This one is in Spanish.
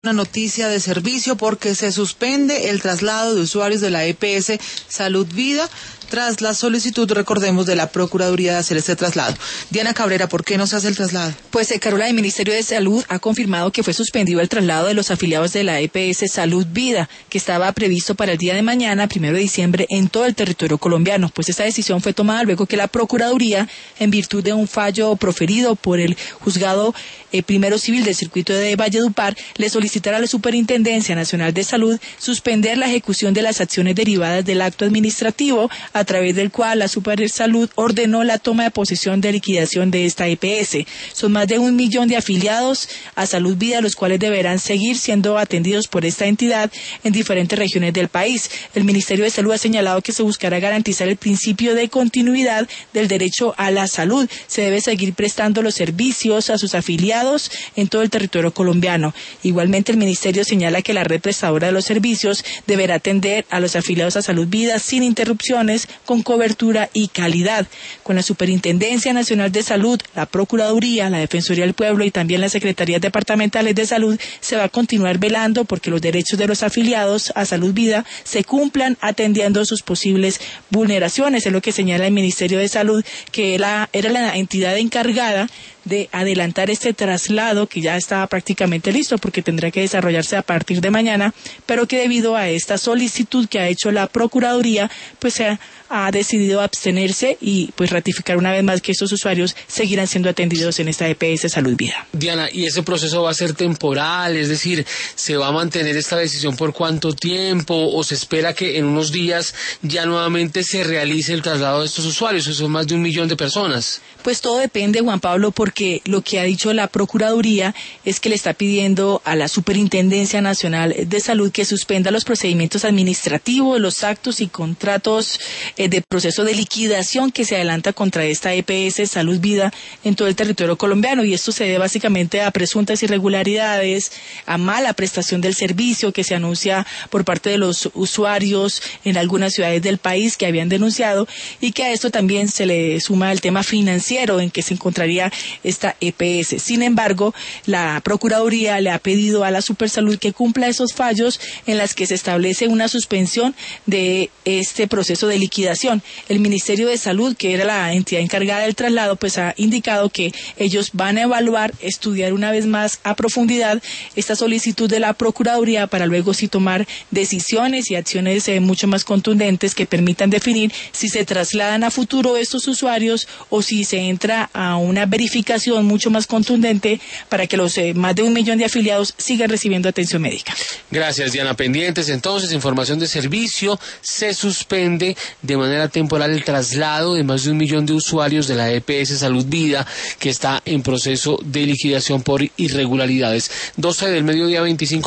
Una noticia de servicio porque se suspende el traslado de usuarios de la EPS Salud Vida tras la solicitud, recordemos, de la Procuraduría de hacer este traslado. Diana Cabrera, ¿por qué no se hace el traslado? Pues, Carola, el Ministerio de Salud ha confirmado que fue suspendido el traslado de los afiliados de la EPS Salud Vida, que estaba previsto para el día de mañana, 1 de diciembre, en todo el territorio colombiano. Pues esta decisión fue tomada luego que la Procuraduría, en virtud de un fallo proferido por el Juzgado Primero Civil del Circuito de Valledupar, le solicitara a la Superintendencia Nacional de Salud suspender la ejecución de las acciones derivadas del acto administrativo, a través del cual la Supersalud ordenó la toma de posesión de liquidación de esta EPS. Son más de 1 millón de afiliados a Salud Vida, los cuales deberán seguir siendo atendidos por esta entidad en diferentes regiones del país. El Ministerio de Salud ha señalado que se buscará garantizar el principio de continuidad del derecho a la salud. Se debe seguir prestando los servicios a sus afiliados en todo el territorio colombiano. Igualmente, el Ministerio señala que la red prestadora de los servicios deberá atender a los afiliados a Salud Vida sin interrupciones, con cobertura y calidad. Con la Superintendencia Nacional de Salud, la Procuraduría, la Defensoría del Pueblo y también las Secretarías Departamentales de Salud, se va a continuar velando porque los derechos de los afiliados a Salud Vida se cumplan, atendiendo sus posibles vulneraciones. Es lo que señala el Ministerio de Salud, que era la entidad encargada de adelantar este traslado, que ya estaba prácticamente listo porque tendrá que desarrollarse a partir de mañana, pero que debido a esta solicitud que ha hecho la Procuraduría, pues se ha decidido abstenerse y pues ratificar una vez más que estos usuarios seguirán siendo atendidos en esta EPS Salud Vida. Diana, ¿y ese proceso va a ser temporal? Es decir, ¿se va a mantener esta decisión por cuánto tiempo o se espera que en unos días ya nuevamente se realice el traslado de estos usuarios? Son más de 1 millón de personas. Pues todo depende, Juan Pablo, porque lo que ha dicho la Procuraduría es que le está pidiendo a la Superintendencia Nacional de Salud que suspenda los procedimientos administrativos, los actos y contratos de proceso de liquidación que se adelanta contra esta EPS Salud Vida en todo el territorio colombiano, y esto se debe básicamente a presuntas irregularidades, a mala prestación del servicio que se anuncia por parte de los usuarios en algunas ciudades del país que habían denunciado, y que a esto también se le suma el tema financiero en que se encontraría esta EPS. Sin embargo, la Procuraduría le ha pedido a la Supersalud que cumpla esos fallos en las que se establece una suspensión de este proceso de liquidación. El Ministerio de Salud, que era la entidad encargada del traslado, pues ha indicado que ellos van a evaluar, estudiar una vez más a profundidad esta solicitud de la Procuraduría para luego sí tomar decisiones y acciones mucho más contundentes que permitan definir si se trasladan a futuro estos usuarios o si se entra a una verificación mucho más contundente para que los más de 1 millón de afiliados sigan recibiendo atención médica. Gracias, Diana. Pendientes entonces, información de servicio, se suspende de manera temporal el traslado de más de 1 millón de usuarios de la EPS Salud Vida, que está en proceso de liquidación por irregularidades. 12 del mediodía, 25